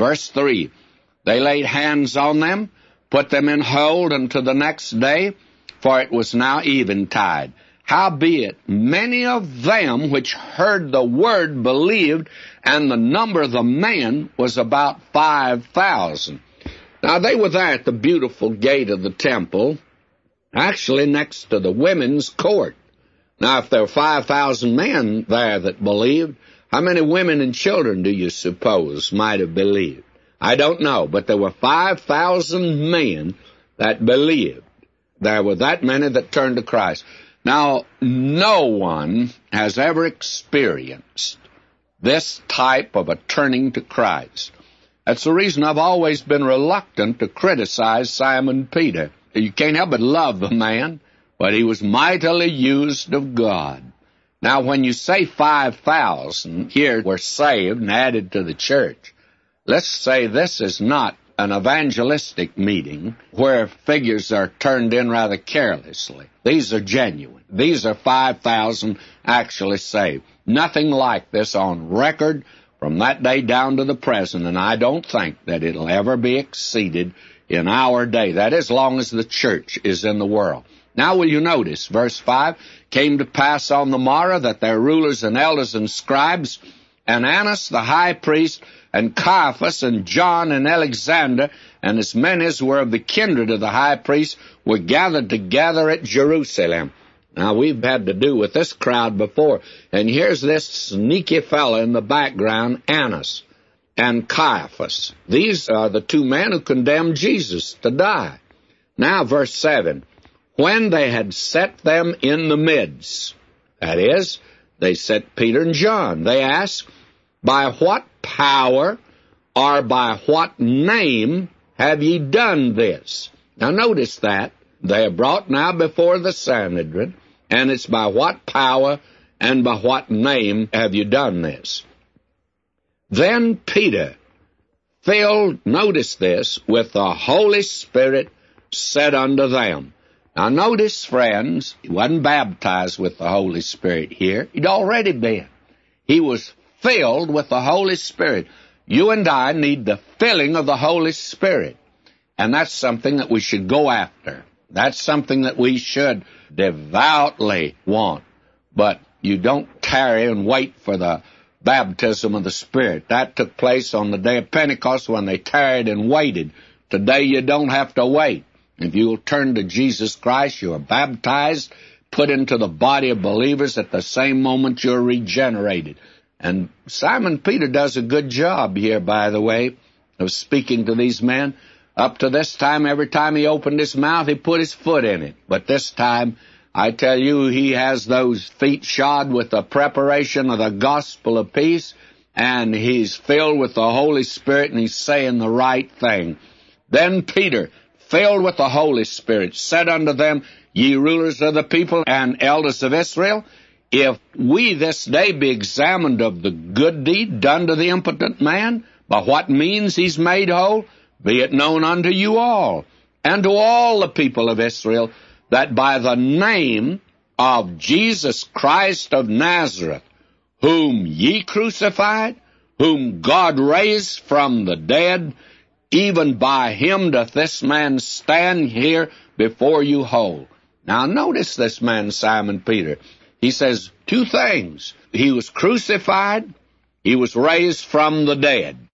Verse 3, they laid hands on them, put them in hold until the next day, for it was now eventide. Howbeit, many of them which heard the word believed, and the number of the men was about 5,000. Now, they were there at the beautiful gate of the temple, actually next to the women's court. Now, if there were 5,000 men there that believed, how many women and children do you suppose might have believed? I don't know, but there were 5,000 men that believed. There were that many that turned to Christ. Now, no one has ever experienced this type of a turning to Christ. That's the reason I've always been reluctant to criticize Simon Peter. You can't help but love the man, but he was mightily used of God. Now, when you say 5,000 here were saved and added to the church, let's say this is not an evangelistic meeting where figures are turned in rather carelessly. These are genuine. These are 5,000 actually saved. Nothing like this on record from that day down to the present, and I don't think that it'll ever be exceeded in our day. That is, as long as the church is in the world. Now will you notice, verse 5, came to pass on the morrow that their rulers and elders and scribes, and Annas the high priest, and Caiaphas, and John, and Alexander, and as many as were of the kindred of the high priest, were gathered together at Jerusalem. Now, we've had to do with this crowd before, and here's this sneaky fellow in the background, Annas and Caiaphas. These are the two men who condemned Jesus to die. Now, verse 7, when they had set them in the midst, that is, they set Peter and John, they asked, by what power or by what name have ye done this? Now, notice that. They are brought now before the Sanhedrin, and it's by what power and by what name have you done this? Then Peter, filled, notice this, with the Holy Spirit, said unto them. Now notice, friends, he wasn't baptized with the Holy Spirit here. He'd already been. He was filled with the Holy Spirit. You and I need the filling of the Holy Spirit. And that's something that we should go after. That's something that we should devoutly want. But you don't tarry and wait for the baptism of the Spirit. That took place on the day of Pentecost when they tarried and waited. Today you don't have to wait. If you will turn to Jesus Christ, you are baptized, put into the body of believers at the same moment you're regenerated. And Simon Peter does a good job here, by the way, of speaking to these men. Up to this time, every time he opened his mouth, he put his foot in it. But this time, I tell you, he has those feet shod with the preparation of the gospel of peace, and he's filled with the Holy Spirit, and he's saying the right thing. Then Peter, filled with the Holy Spirit, said unto them, Ye rulers of the people and elders of Israel, if we this day be examined of the good deed done to the impotent man, by what means he's made whole, be it known unto you all, and to all the people of Israel, that by the name of Jesus Christ of Nazareth, whom ye crucified, whom God raised from the dead, even by him doth this man stand here before you whole. Now notice this man, Simon Peter. He says two things. He was crucified, he was raised from the dead.